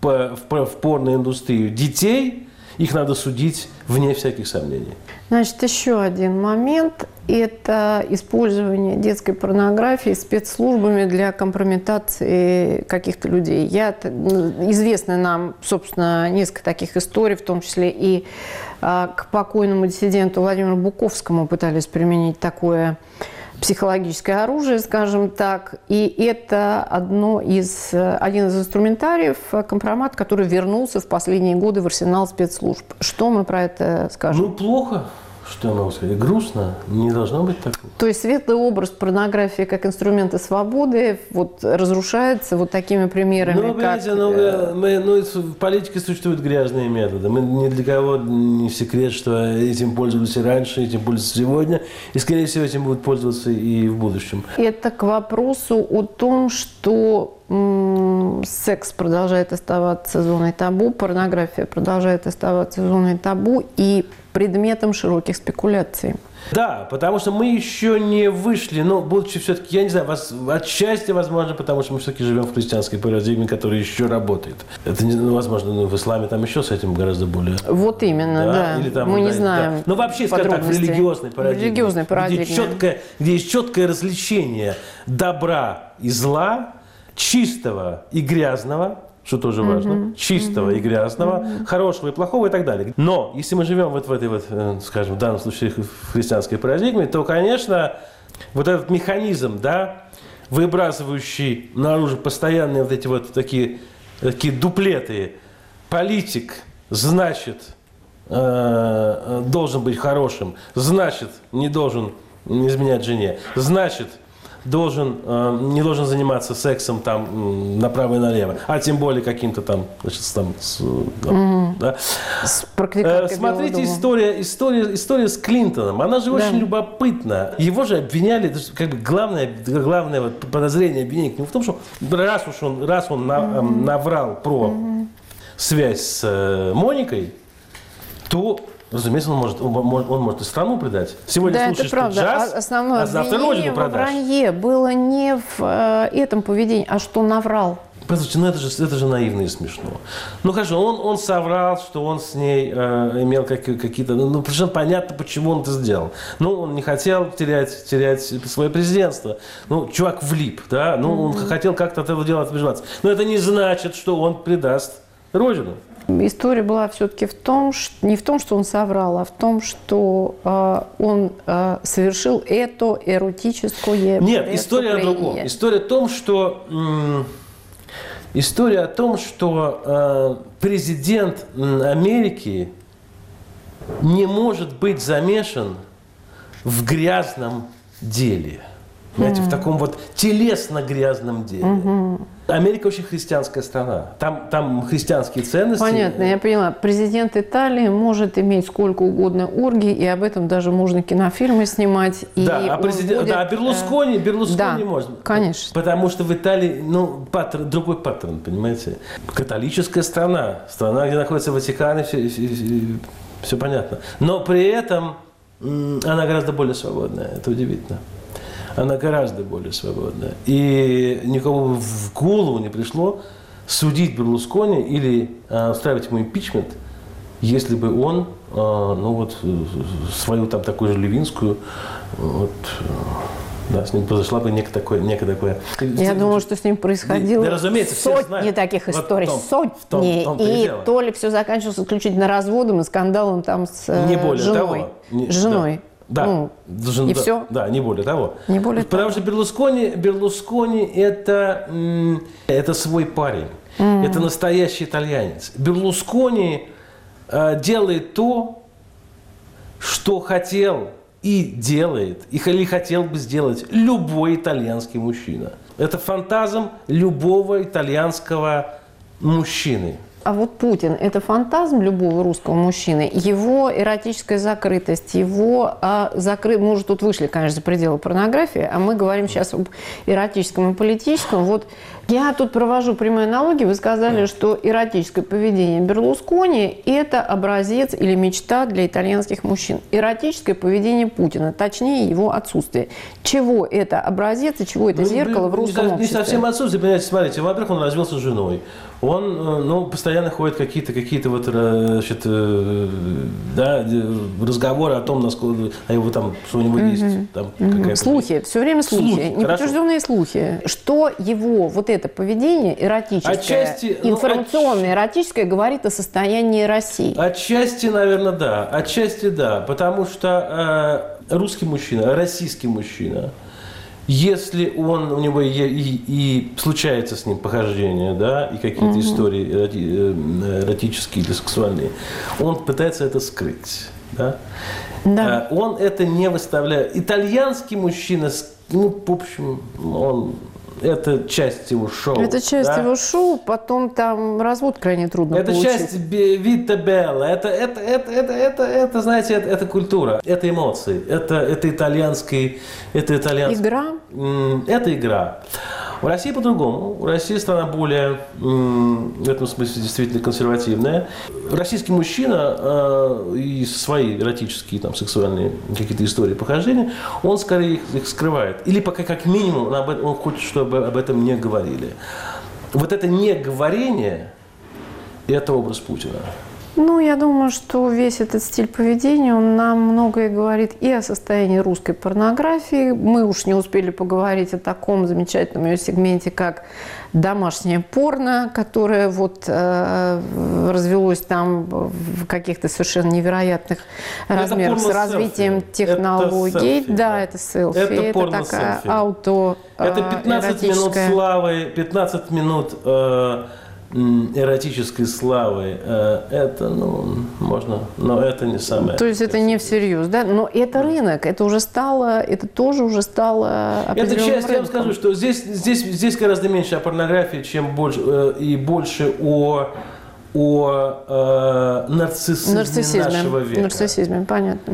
в порноиндустрию детей, их надо судить вне всяких сомнений. Значит, еще один момент – это использование детской порнографии спецслужбами для компрометации каких-то людей. Известно нам, собственно, несколько таких историй, в том числе и к покойному диссиденту Владимиру Буковскому пытались применить такое психологическое оружие, скажем так. И это один из инструментариев, компромат, который вернулся в последние годы в арсенал спецслужб. Что мы про это скажем? Ну, плохо. Что я могу сказать? Грустно. Не должно быть такого. То есть светлый образ порнографии как инструмента свободы разрушается вот такими примерами. Ну, понимаете, в политике существуют грязные методы. Мы ни для кого не секрет, что этим пользовались и раньше, этим пользуются сегодня. И, скорее всего, этим будут пользоваться и в будущем. Это к вопросу о том, что секс продолжает оставаться зоной табу, порнография продолжает оставаться зоной табу и предметом широких спекуляций. Да, потому что мы еще не вышли, будучи все-таки, я не знаю, отчасти, возможно, потому что мы все-таки живем в христианской парадигме, которая еще работает. Это, возможно, в исламе там еще с этим гораздо более... Вот именно, да. Или там, мы не знаем. Да. Но вообще, скажем так, в религиозной парадигме. Где есть четкое различение добра и зла, чистого и грязного, что тоже важно, чистого и грязного, хорошего и плохого и так далее. Но если мы живем вот в этой вот, скажем, в данном случае в христианской парадигме, то, конечно, вот этот механизм, да, выбрасывающий наружу постоянные вот эти вот такие дуплеты, политик, значит, должен быть хорошим, значит, не должен изменять жене, значит, не должен заниматься сексом там направо и налево, а тем более каким-то там, значит, да. Смотрите, история с Клинтоном, она же очень любопытна. Его же обвиняли, как бы главное вот подозрение, обвинение к нему в том, что раз он наврал про связь с Моникой, то, разумеется, он может и страну предать. Сегодня слушаешь джаз, основное а завтра родину продашь. Вранье было не в этом поведении, а что наврал. Послушайте, это же наивно и смешно. Ну хорошо, он соврал, что он с ней имел какие-то... совершенно понятно, почему он это сделал. Он не хотел терять свое президентство. Чувак влип, да? Он хотел как-то от этого дела отбиваться. Но это не значит, что он предаст родину. История была все-таки не в том, что он соврал, а в том, что он совершил это эротическое... Нет, история о другом. История о том, что президент Америки не может быть замешан в грязном деле. Знаете, в таком вот телесно-грязном деле. Америка очень христианская страна. Там христианские ценности. Понятно, я поняла. Президент Италии может иметь сколько угодно оргий, и об этом даже можно кинофильмы снимать. Берлускони да, может. Конечно. Потому что в Италии, другой паттерн, понимаете. Католическая страна, где находится Ватикан, и все понятно. Но при этом она гораздо более свободная. Это удивительно. Она гораздо более свободная. И никому в голову не пришло судить Берлускони или устраивать ему импичмент, если бы он, свою там такую же левинскую, с ним произошла бы некое такое... Я думаю, что с ним происходило сотни таких историй, сотни. И то ли все заканчивалось исключительно разводом и скандалом там с женой. Да, и все? Да, не более того. Потому что Берлускони это свой парень. Это настоящий итальянец. Берлускони делает то, что хотел и делает, или хотел бы сделать любой итальянский мужчина. Это фантазм любого итальянского мужчины. А вот Путин – это фантазм любого русского мужчины? Его эротическая закрытость, его мы уже тут вышли, конечно, за пределы порнографии, а мы говорим сейчас об эротическом и политическом. Вот я тут провожу прямую аналогию. Вы сказали, что эротическое поведение Берлускони – это образец или мечта для итальянских мужчин. Эротическое поведение Путина, точнее его отсутствие. Чего это образец и чего это зеркало в русском обществе? Не совсем отсутствие, понимаете, смотрите. Во-первых, он развелся с женой. Он постоянно ходят какие-то вот, значит, разговоры о том, насколько его там что-нибудь есть. Там слухи, все время слухи, неподтвержденные слухи. Что его вот это поведение эротическое, информационное эротическое говорит о состоянии России? Отчасти, наверное, да. Отчасти да. Потому что русский мужчина, российский мужчина, если у него и случается с ним похождение, да, и какие-то истории эротические или сексуальные, он пытается это скрыть. Да? Да. Он это не выставляет. Итальянский мужчина, в общем, это часть его шоу. Это часть его шоу, потом там развод крайне трудно получить. Это часть Вита Белла, это, знаете, это культура, это эмоции, это итальянская... Игра? Это игра. В России по-другому. В России страна более, в этом смысле, действительно консервативная. Российский мужчина и свои эротические, там, сексуальные какие-то истории похождения, он скорее их скрывает. Или пока, как минимум, он хочет, чтобы об этом не говорили. Вот это неговорение – это образ Путина. Я думаю, что весь этот стиль поведения, он нам многое говорит и о состоянии русской порнографии. Мы уж не успели поговорить о таком замечательном ее сегменте, как домашнее порно, которое вот развелось там в каких-то совершенно невероятных размерах с развитием технологий. Это селфи. Это такая это 15 минут славы, 15 минут эротической славы, это, можно, но это не самое. То есть это не всерьез, да? Но это рынок, это тоже уже стало определенным Это часть, рынком. я вам скажу, что здесь гораздо меньше о порнографии, чем больше о нарциссизме нашего века. Нарциссизме, понятно.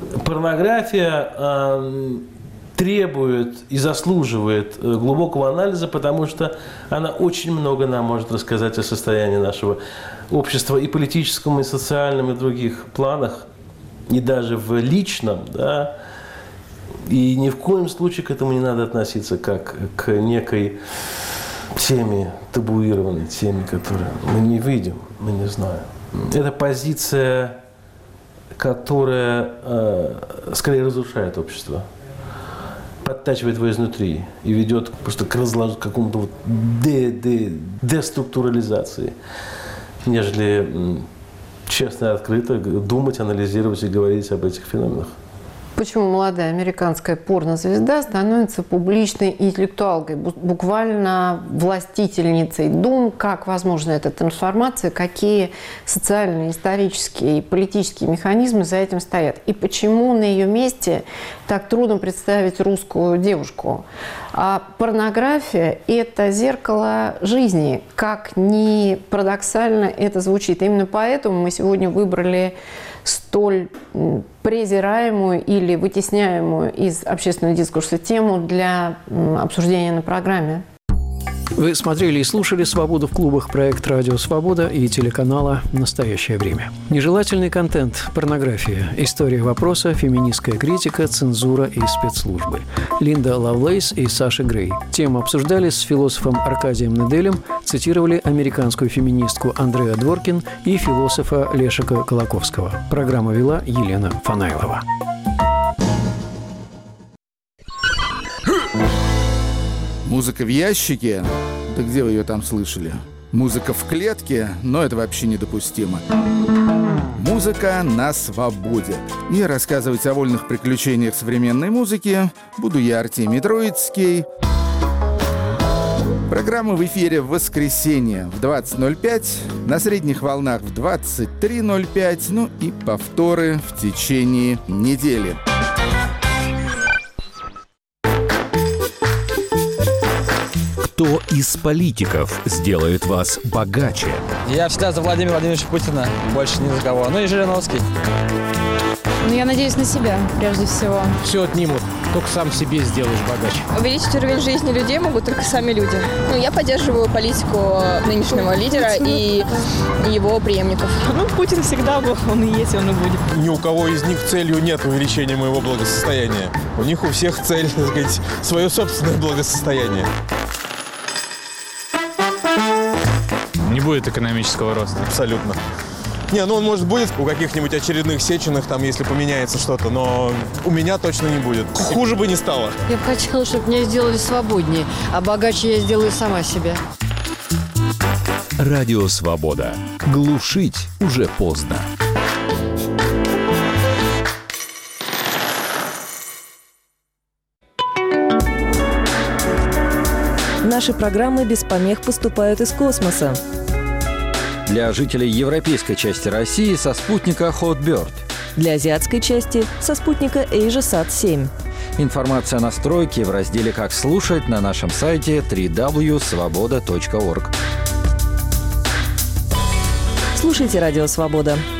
Порнография требует и заслуживает глубокого анализа, потому что она очень много нам может рассказать о состоянии нашего общества и политическом, и социальном, и в других планах, и даже в личном, да. И ни в коем случае к этому не надо относиться как к некой теме, табуированной теме, которую мы не видим, мы не знаем. Это позиция, которая скорее разрушает общество, подтачивает его изнутри и ведет просто к какому-то вот деструктурализации, нежели честно и открыто думать, анализировать и говорить об этих феноменах. Почему молодая американская порнозвезда становится публичной интеллектуалкой, буквально властительницей дум? Как возможна эта трансформация? Какие социальные, исторические и политические механизмы за этим стоят? И почему на ее месте так трудно представить русскую девушку? А порнография – это зеркало жизни, как ни парадоксально это звучит. Именно поэтому мы сегодня выбрали столь презираемую или вытесняемую из общественного дискурса тему для обсуждения на программе. Вы смотрели и слушали «Свободу в клубах», проект «Радио Свобода» и телеканала «Настоящее время». Нежелательный контент, порнография, история вопроса, феминистская критика, цензура и спецслужбы. Линда Лавлейс и Саша Грей. Тему обсуждали с философом Аркадием Неделем, цитировали американскую феминистку Андреа Дворкин и философа Лешика Колоковского. Программу вела Елена Фанайлова. Музыка в ящике? Да где вы ее там слышали? Музыка в клетке? Но это вообще недопустимо. Музыка на свободе. И рассказывать о вольных приключениях современной музыки буду я, Артемий Троицкий. Программа в эфире в воскресенье в 20:05, на средних волнах в 23:05, ну и повторы в течение недели. Кто из политиков сделает вас богаче? Я всегда за Владимира Владимировича Путина, больше ни за кого. Ну и Жириновский. Ну, я надеюсь на себя, прежде всего. Все отнимут, только сам себе сделаешь богаче. Увеличить уровень жизни людей могут только сами люди. Ну, я поддерживаю политику нынешнего лидера и его преемников. Ну, Путин всегда был, он и есть, он и будет. Ни у кого из них целью нет увеличения моего благосостояния. У них у всех цель, так сказать, свое собственное благосостояние. Не будет экономического роста. Абсолютно. Не, ну он, может, будет у каких-нибудь очередных Сеченых, там, если поменяется что-то, но у меня точно не будет. Хуже бы не стало. Я бы хотела, чтобы меня сделали свободнее, а богаче я сделаю сама себя. Радио «Свобода». Глушить уже поздно. Наши программы без помех поступают из космоса. Для жителей европейской части России со спутника Hotbird. Для азиатской части со спутника AsiaSat-7. Информация о настройке в разделе «Как слушать» на нашем сайте www.svoboda.org. Слушайте «Радио Свобода».